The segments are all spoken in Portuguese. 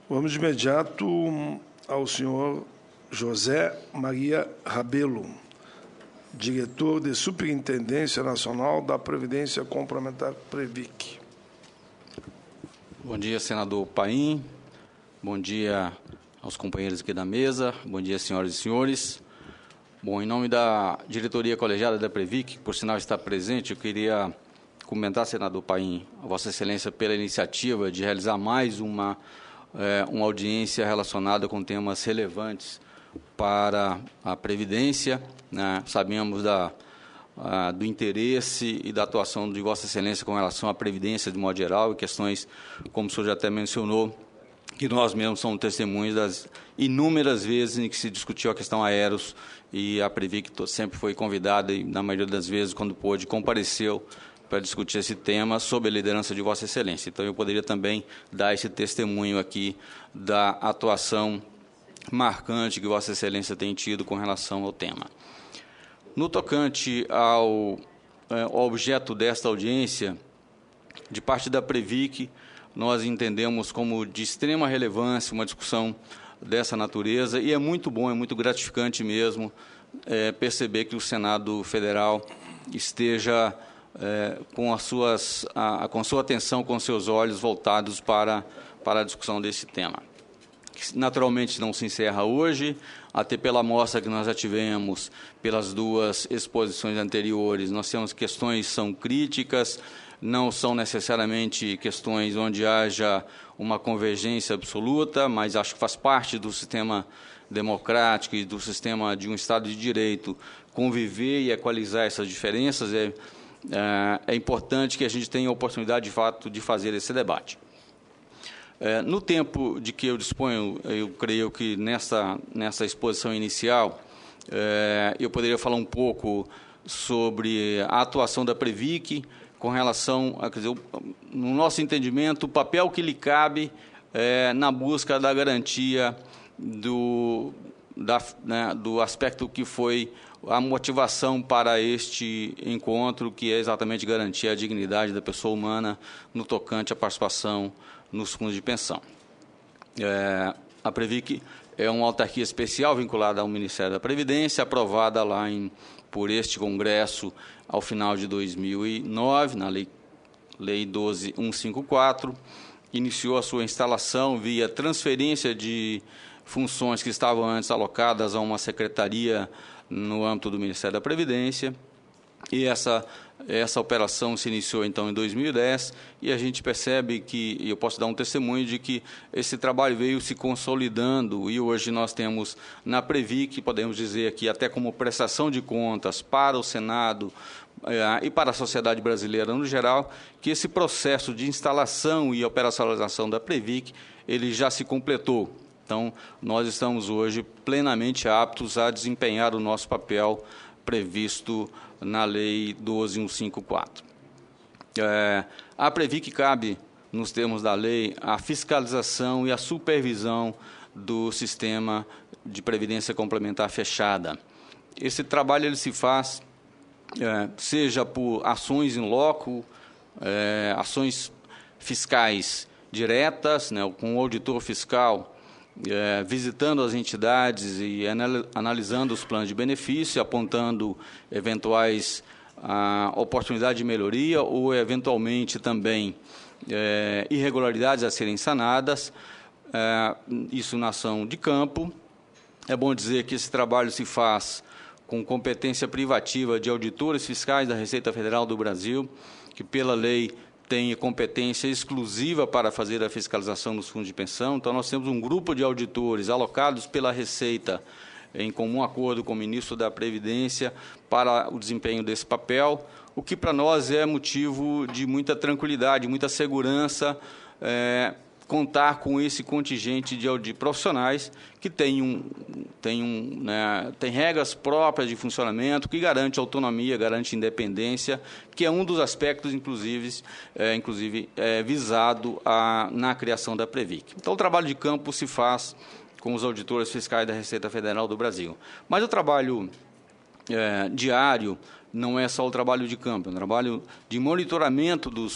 Vamos de imediato ao senhor José Maria Rabelo, diretor de Superintendência Nacional da Previdência Complementar Previc. Bom dia, senador Paim. Bom dia aos companheiros aqui da mesa. Bom dia, senhoras e senhores. Bom, em nome da diretoria colegiada da Previc, que por sinal está presente, eu queria cumprimentar, senador Paim, a Vossa Excelência pela iniciativa de realizar mais uma audiência relacionada com temas relevantes para a Previdência, né? Sabemos do interesse e da atuação de Vossa Excelência com relação à Previdência de modo geral e questões, como o senhor já até mencionou, que nós mesmos somos testemunhos das inúmeras vezes em que se discutiu a questão aeros e a Previc sempre foi convidada e, na maioria das vezes, quando pôde, compareceu para discutir esse tema sob a liderança de Vossa Excelência. Então, eu poderia também dar esse testemunho aqui da atuação marcante que Vossa Excelência tem tido com relação ao tema. No tocante ao objeto desta audiência, de parte da Previc, nós entendemos como de extrema relevância uma discussão dessa natureza e é muito bom, é muito gratificante mesmo perceber que o Senado Federal esteja com sua atenção, com seus olhos voltados para a discussão desse tema. Naturalmente não se encerra hoje, até pela amostra que nós já tivemos, pelas duas exposições anteriores, nós temos questões que são críticas, não são necessariamente questões onde haja uma convergência absoluta, mas acho que faz parte do sistema democrático e do sistema de um Estado de Direito conviver e equalizar essas diferenças. É importante que a gente tenha a oportunidade, de fato, de fazer esse debate. No tempo de que eu disponho, eu creio que nessa exposição inicial, eu poderia falar um pouco sobre a atuação da Previc com relação, no nosso entendimento, o papel que lhe cabe na busca da garantia do aspecto que foi a motivação para este encontro, que é exatamente garantir a dignidade da pessoa humana no tocante à participação nos fundos de pensão. A Previc é uma autarquia especial vinculada ao Ministério da Previdência, aprovada lá por este Congresso ao final de 2009, na Lei 12.154, iniciou a sua instalação via transferência de funções que estavam antes alocadas a uma secretaria no âmbito do Ministério da Previdência, e essa operação se iniciou, então, em 2010, e a gente percebe que, e eu posso dar um testemunho de que esse trabalho veio se consolidando, e hoje nós temos na Previc, podemos dizer aqui, até como prestação de contas para o Senado e para a sociedade brasileira no geral, que esse processo de instalação e operacionalização da Previc, ele já se completou. Então, nós estamos hoje plenamente aptos a desempenhar o nosso papel previsto na Lei 12.154. A Previc cabe, nos termos da lei, a fiscalização e a supervisão do sistema de previdência complementar fechada. Esse trabalho ele se faz, seja por ações in loco, ações fiscais diretas, né, com o auditor fiscal, visitando as entidades e analisando os planos de benefício, apontando eventuais oportunidades de melhoria ou, eventualmente, também irregularidades a serem sanadas, isso na ação de campo. É bom dizer que esse trabalho se faz com competência privativa de auditores fiscais da Receita Federal do Brasil, que, pela lei, tem competência exclusiva para fazer a fiscalização dos fundos de pensão. Então, nós temos um grupo de auditores alocados pela Receita, em comum acordo com o ministro da Previdência, para o desempenho desse papel, o que para nós é motivo de muita tranquilidade, muita segurança, contar com esse contingente de profissionais que tem regras próprias de funcionamento, que garante autonomia, garante independência, que é um dos aspectos, inclusive visado na criação da Previc. Então, o trabalho de campo se faz com os auditores fiscais da Receita Federal do Brasil. Mas o trabalho diário não é só o trabalho de campo, é um trabalho de monitoramento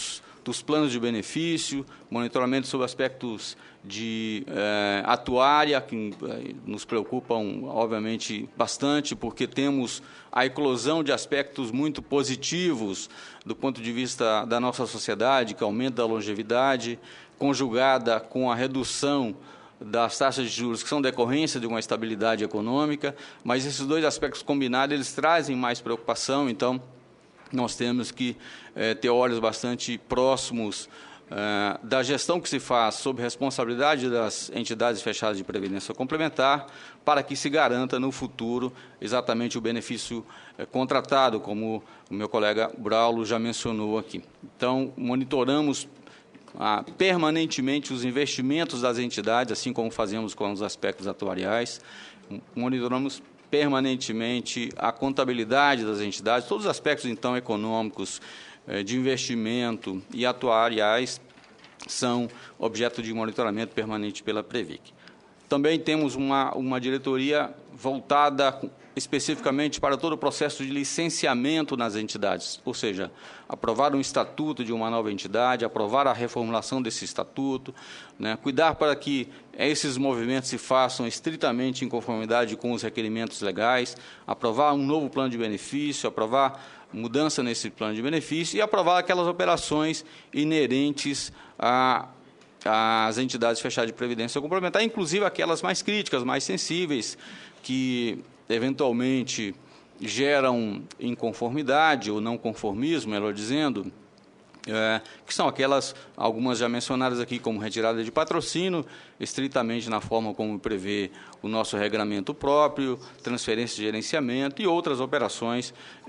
dos planos de benefício, monitoramento sobre aspectos de atuária, que nos preocupam, obviamente, bastante, porque temos a eclosão de aspectos muito positivos do ponto de vista da nossa sociedade, que aumenta a longevidade, conjugada com a redução das taxas de juros, que são decorrência de uma estabilidade econômica, mas esses dois aspectos combinados, eles trazem mais preocupação, então nós temos que ter olhos bastante próximos da gestão que se faz sob responsabilidade das entidades fechadas de previdência complementar, para que se garanta no futuro exatamente o benefício contratado, como o meu colega Braulio já mencionou aqui. Então, monitoramos permanentemente os investimentos das entidades, assim como fazemos com os aspectos atuariais, monitoramos permanentemente a contabilidade das entidades, todos os aspectos, então, econômicos, de investimento e atuariais são objeto de monitoramento permanente pela Previc. Também temos uma diretoria voltada especificamente para todo o processo de licenciamento nas entidades, ou seja, aprovar um estatuto de uma nova entidade, aprovar a reformulação desse estatuto, cuidar para que esses movimentos se façam estritamente em conformidade com os requerimentos legais, aprovar um novo plano de benefício, aprovar mudança nesse plano de benefício e aprovar aquelas operações inerentes às entidades fechadas de previdência complementar, inclusive aquelas mais críticas, mais sensíveis, que eventualmente geram inconformidade ou não conformismo, melhor dizendo, que são aquelas, algumas já mencionadas aqui, como retirada de patrocínio, estritamente na forma como prevê o nosso regramento próprio, transferência de gerenciamento e outras operações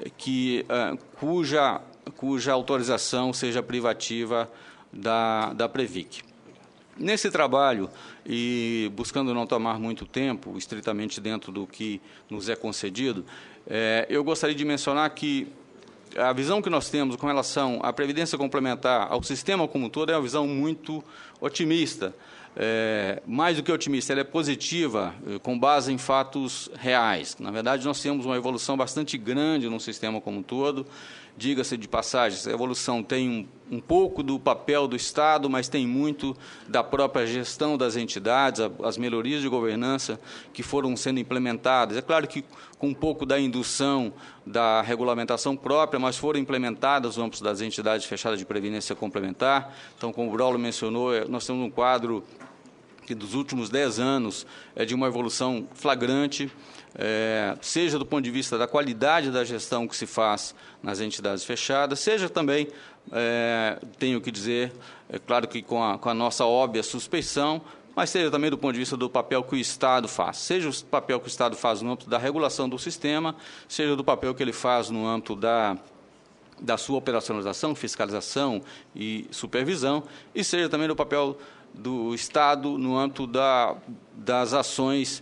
cuja autorização seja privativa da Previc. Nesse trabalho, e buscando não tomar muito tempo, estritamente dentro do que nos é concedido, eu gostaria de mencionar que a visão que nós temos com relação à previdência complementar, ao sistema como um todo, é uma visão muito otimista. Mais do que otimista, ela é positiva, com base em fatos reais. Na verdade, nós temos uma evolução bastante grande no sistema como um todo. Diga-se de passagem, essa evolução tem um pouco do papel do Estado, mas tem muito da própria gestão das entidades, as melhorias de governança que foram sendo implementadas. É claro que com um pouco da indução da regulamentação própria, mas foram implementadas no âmbito das entidades fechadas de previdência complementar. Então, como o Braulio mencionou, nós temos um quadro que dos últimos 10 anos é de uma evolução flagrante, seja do ponto de vista da qualidade da gestão que se faz nas entidades fechadas, seja também, tenho que dizer, é claro que com a nossa óbvia suspeição, mas seja também do ponto de vista do papel que o Estado faz, seja o papel que o Estado faz no âmbito da regulação do sistema, seja do papel que ele faz no âmbito da sua operacionalização, fiscalização e supervisão, e seja também do papel do Estado no âmbito das ações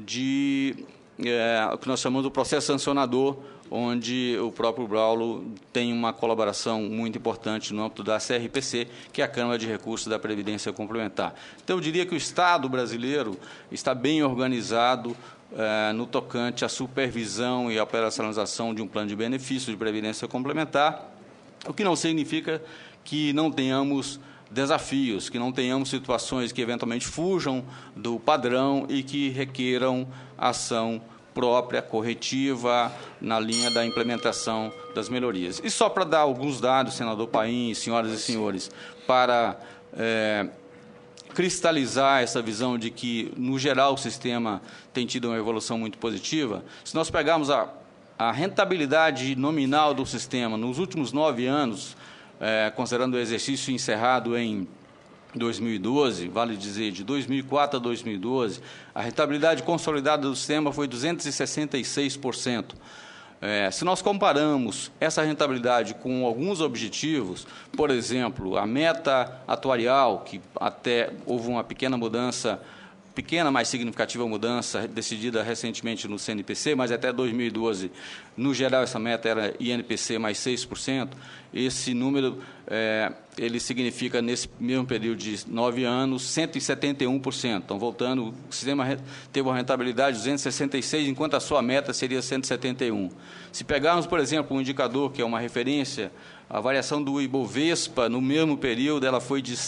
o que nós chamamos do processo sancionador, onde o próprio Braulio tem uma colaboração muito importante no âmbito da CRPC, que é a Câmara de Recursos da Previdência Complementar. Então, eu diria que o Estado brasileiro está bem organizado no tocante à supervisão e à operacionalização de um plano de benefício de previdência complementar, o que não significa que não tenhamos desafios, que não tenhamos situações que eventualmente fujam do padrão e que requeram ação própria, corretiva, na linha da implementação das melhorias. E só para dar alguns dados, senador Paim, senhoras e senhores, para cristalizar essa visão de que, no geral, o sistema tem tido uma evolução muito positiva, se nós pegarmos a rentabilidade nominal do sistema nos últimos 9 anos, considerando o exercício encerrado em 2012, vale dizer, de 2004 a 2012, a rentabilidade consolidada do sistema foi 266%. Se nós comparamos essa rentabilidade com alguns objetivos, por exemplo, a meta atuarial, que até houve uma pequena mudança, mas significativa mudança decidida recentemente no CNPC, mas até 2012, no geral, essa meta era INPC mais 6%. Esse número, ele significa, nesse mesmo período de 9 anos, 171%. Então, voltando, o sistema teve uma rentabilidade de 266%, enquanto a sua meta seria 171%. Se pegarmos, por exemplo, um indicador que é uma referência A variação do Ibovespa, no mesmo período, ela foi de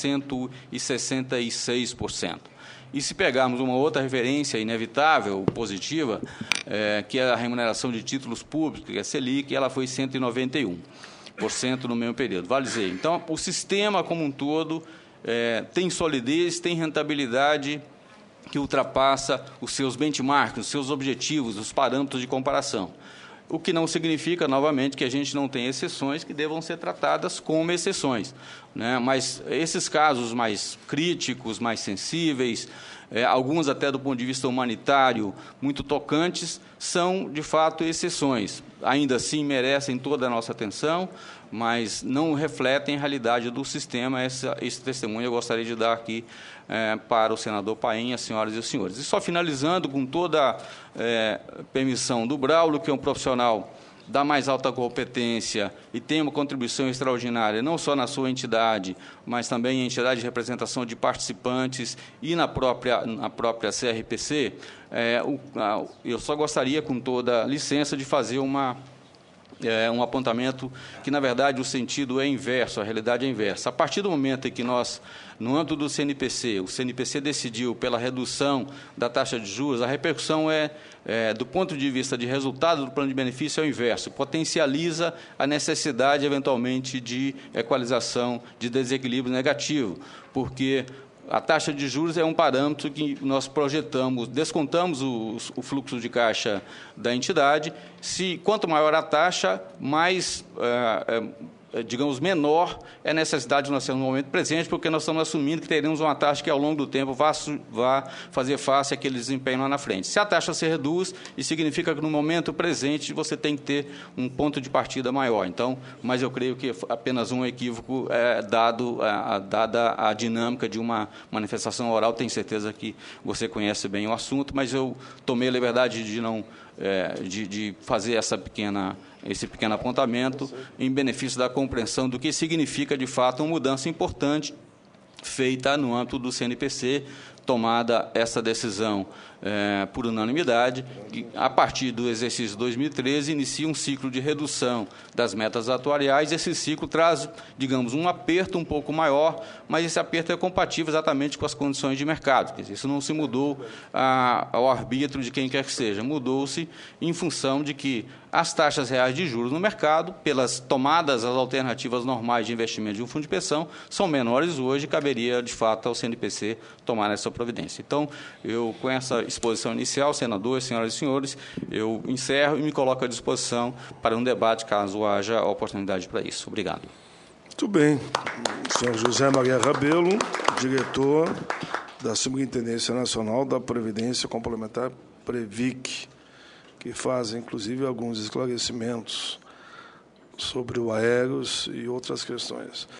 166%. E se pegarmos uma outra referência inevitável, positiva, que é a remuneração de títulos públicos, que é a Selic, ela foi 191% no mesmo período. Vale dizer, então, o sistema como um todo tem solidez, tem rentabilidade que ultrapassa os seus benchmarks, os seus objetivos, os parâmetros de comparação. O que não significa, novamente, que a gente não tem exceções que devam ser tratadas como exceções, né? Mas esses casos mais críticos, mais sensíveis, alguns até do ponto de vista humanitário, muito tocantes, são, de fato, exceções. Ainda assim, merecem toda a nossa atenção, mas não refletem a realidade do sistema. Esse testemunho eu gostaria de dar aqui para o senador Paim, as senhoras e os senhores. E só finalizando com toda a permissão do Braulio, que é um profissional da mais alta competência e tem uma contribuição extraordinária, não só na sua entidade, mas também em entidade de representação de participantes e na própria CRPC, eu só gostaria, com toda licença, de fazer um apontamento que, na verdade, o sentido é inverso, a realidade é inversa. A partir do momento em que nós, no âmbito do CNPC, o CNPC decidiu pela redução da taxa de juros, a repercussão do ponto de vista de resultado do plano de benefício, é o inverso, potencializa a necessidade, eventualmente, de equalização de desequilíbrio negativo, porque a taxa de juros é um parâmetro que nós projetamos, descontamos o fluxo de caixa da entidade. Quanto maior a taxa, mais, digamos, menor é a necessidade de nós termos no momento presente, porque nós estamos assumindo que teremos uma taxa que, ao longo do tempo, vá fazer face àquele desempenho lá na frente. Se a taxa se reduz, isso significa que, no momento presente, você tem que ter um ponto de partida maior. Então, mas eu creio que apenas um equívoco, dada a dinâmica de uma manifestação oral. Tenho certeza que você conhece bem o assunto, mas eu tomei a liberdade de fazer esse pequeno apontamento em benefício da compreensão do que significa, de fato, uma mudança importante feita no âmbito do CNPC, tomada essa decisão por unanimidade, que, a partir do exercício 2013, inicia um ciclo de redução das metas atuariais. Esse ciclo traz, digamos, um aperto um pouco maior, mas esse aperto é compatível exatamente com as condições de mercado. Quer dizer, isso não se mudou ao arbítrio de quem quer que seja, mudou-se em função de que as taxas reais de juros no mercado, pelas tomadas as alternativas normais de investimento de um fundo de pensão, são menores hoje, caberia, de fato, ao CNPC tomar essa providência. Então, com essa exposição inicial, senadores, senhoras e senhores, eu encerro e me coloco à disposição para um debate, caso haja oportunidade para isso. Obrigado. Muito bem. O senhor José Maria Rabelo, diretor da Superintendência Nacional da Previdência Complementar, Previc, que faz, inclusive, alguns esclarecimentos sobre o aéreos e outras questões.